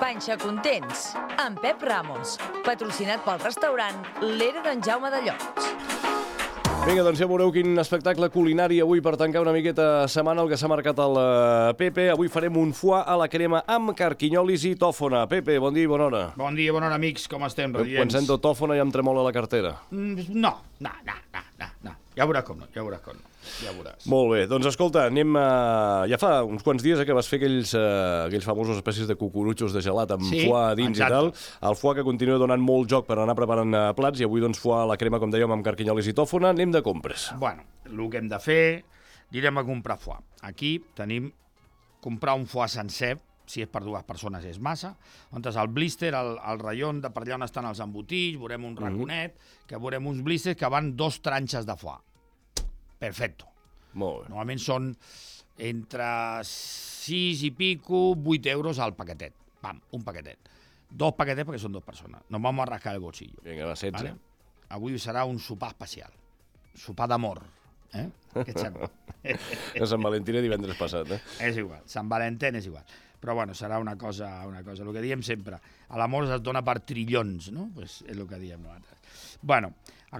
Panxa Contents, amb Pep Ramos, patrocinat pel restaurant L'Era d'en Jaume de Llots. Vinga, doncs ja veureu quin espectacle culinari avui per tancar una miqueta setmana, el que s'ha marcat el Pepe. Avui farem un foie a la crema amb carquinyolis i tòfona. Pepe, bon dia i bona hora. Bon dia, bona hora, amics. Com estem, radiants? Quan sento tòfona ja em tremola la cartera. No. Ja veuràs com no, ja veuràs. Molt bé, doncs escolta, anem ja fa uns quants dies que vas fer aquells famosos espècies de cucurutxos de gelat amb foie dins i tal. El foie que continua donant molt joc per anar preparant plats i avui doncs foie a la crema, com dèiem, amb carquinyolis i tòfona. Anem de compres. Bueno, el que hem de fer, anirem a comprar foie. Aquí tenim comprar un foie sencer, si és per dues persones és massa, on és el blister, el ratllon, de per allà on estan els embotits, veurem un raconet, que veurem uns blisters que van 2 tranxes de foie. Perfecto. Molt bé. Normalment són entre 6 i pico, 8 euros al paquetet. Pam, un paquetet. 2 paquetets perquè són 2 persones. Nos vamos a rascar el bolsillo. Vinga, va, 16. ¿Vale? Avui serà un sopar especial. Sopar d'amor. Què et sembla? Sant Valentí divendres passat, És igual. Sant Valentí és igual. Però bueno, serà una cosa. El que diem sempre, a l'amor es dona per trillons, no? Pues és el que diem nosaltres. Bueno,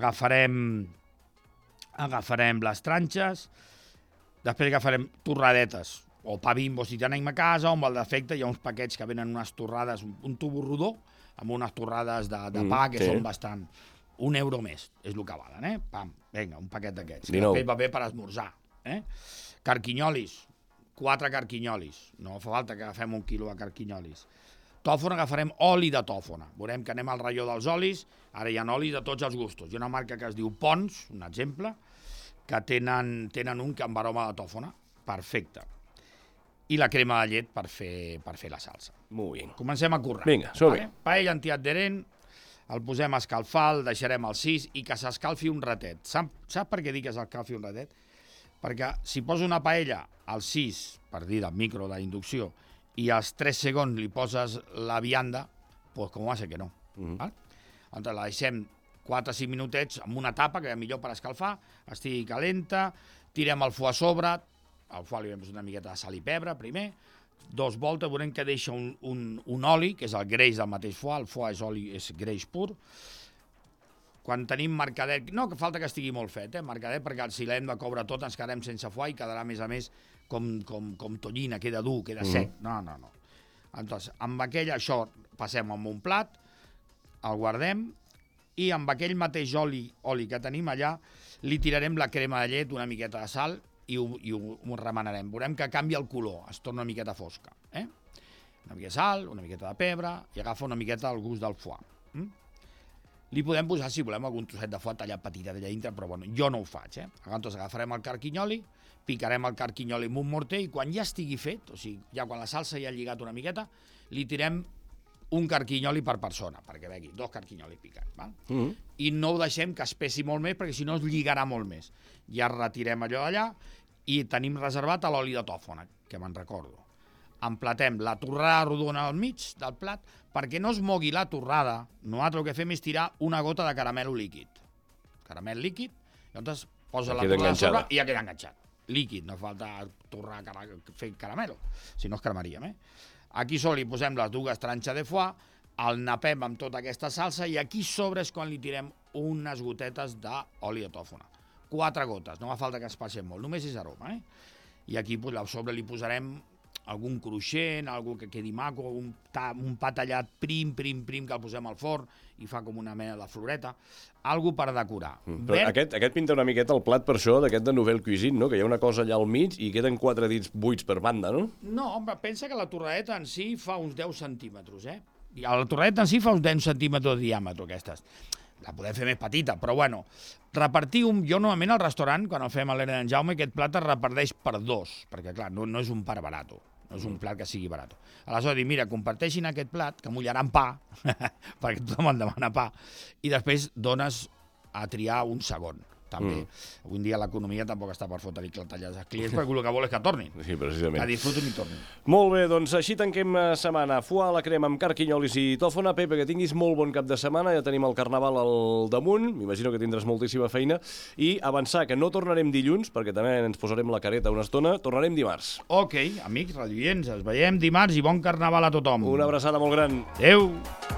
agafarem les tranxes, després agafarem torradetes, o pa Bimbo si tenim a casa, o amb el defecte hi ha uns paquets que venen unes torrades, un tubo rodó, amb unes torrades de pa que són bastant... €1 més, és el que valen, Pam, vinga, un paquet d'aquests. Després va bé per esmorzar, Carquinyolis, 4 carquinyolis, no fa falta que agafem 1 quilo de carquinyolis. Tòfona, agafarem oli de tòfona. Veurem que anem al raió dels olis, ara hi ha olis de tots els gustos. Hi ha una marca que es diu Pons, un exemple, que tenen un que amb aroma de tòfona, perfecte. I la crema de llet per fer la salsa. Molt bé. Comencem a currar. Vinga, som-hi. Paella antiadherent, el posem a escalfar, el deixarem al 6 i que s'escalfi un ratet. Saps per què dic que s'escalfi un ratet? Perquè si poso una paella al 6, per dir del micro d'inducció, i als 3 segons li poses la vianda, doncs com va ser que no. Llavors la deixem 4 o 5 minutets amb una tapa, que és millor per escalfar, estigui calenta, tirem el foie a sobre, al foie li vam posar una miqueta de sal i pebre primer, 2 voltes, veurem que deixa un oli, que és el greix del mateix foie, el foie és oli, és greix pur. Quan tenim mercadet, no que falta que estigui molt fet, mercadet, perquè si l'hem de coure tot ens quedarem sense foie i quedarà a més com tonyina, queda dur, queda sec. No. Entonces, amb això passem amb un plat, el guardem i amb aquell mateix oli que tenim allà li tirarem la crema de llet, una miqueta de sal i ho remenarem. Veurem que canvia el color, es torna una miqueta fosca. Una miqueta de sal, una miqueta de pebre i agafa una miqueta el gust del foie. Li podem posar, si volem, algun trosset de foie tallat petit allà dintre, però bueno, jo no ho faig. Llavors agafarem el carquinyoli, picarem el carquinyoli amb un morter i quan ja estigui fet, o sigui, ja quan la salsa ja ha lligat una miqueta, li tirem un carquinyoli per persona, perquè vegi, 2 carquinyolis picats. I no ho deixem que es pesi molt més, perquè si no es lligarà molt més. Ja retirem allò d'allà i tenim reservat l'oli de tòfona, que me'n recordo. Emplatem la torrada rodona al mig del plat, perquè no es mogui la torrada, nosaltres el que fem és tirar una gota de caramel líquid. Caramel líquid, llavors posa la torrada a sobre i ja queda enganxat. Líquid, no falta torrar fer caramelo, si no es cremaríem. Aquí sobre li posem les 2 tranxes de foie, el napem amb tota aquesta salsa i aquí sobre és quan li tirem unes gotetes d'oli de tòfona. 4 gotes, no fa falta que es passi molt, només és aroma. I aquí a sobre li posarem algun cruixent, algú que quedi maco, un pa tallat prim, que el posem al forn i fa com una mena de floreta, algú per decorar. Però aquest pinta una miqueta el plat per això, d'aquest de Nouvelle Cuisine, no? Que hi ha una cosa allà al mig i queden 4 dits buits per banda, no? No, home, pensa que la torradeta en si fa uns 10 centímetres, I la torradeta en si fa uns 10 centímetres de diàmetre, aquestes. La podem fer més petita, però bueno, jo normalment al restaurant, quan el fem a l'Era d'en Jaume, aquest plat es reparteix per 2, perquè clar, no és un plat barat, no és un plat que sigui barat. Aleshores dic, mira, comparteixin aquest plat, que mullaran pa, perquè tothom en demana pa, i després dones a triar un segon. també. Avui en dia l'economia tampoc està per fotre-li clatellades als clients, perquè el que vol és que tornin. Sí, precisament. Que disfrutin i tornin. Molt bé, doncs així tanquem setmana. Foie a la crema amb carquinyolis i tòfona. Pepe, que tinguis molt bon cap de setmana. Ja tenim el Carnaval al damunt. M'imagino que tindràs moltíssima feina. I avançar, que no tornarem dilluns, perquè també ens posarem la careta una estona. Tornarem dimarts. Ok, amics radioients, ens veiem dimarts i bon Carnaval a tothom. Una abraçada molt gran. Adéu!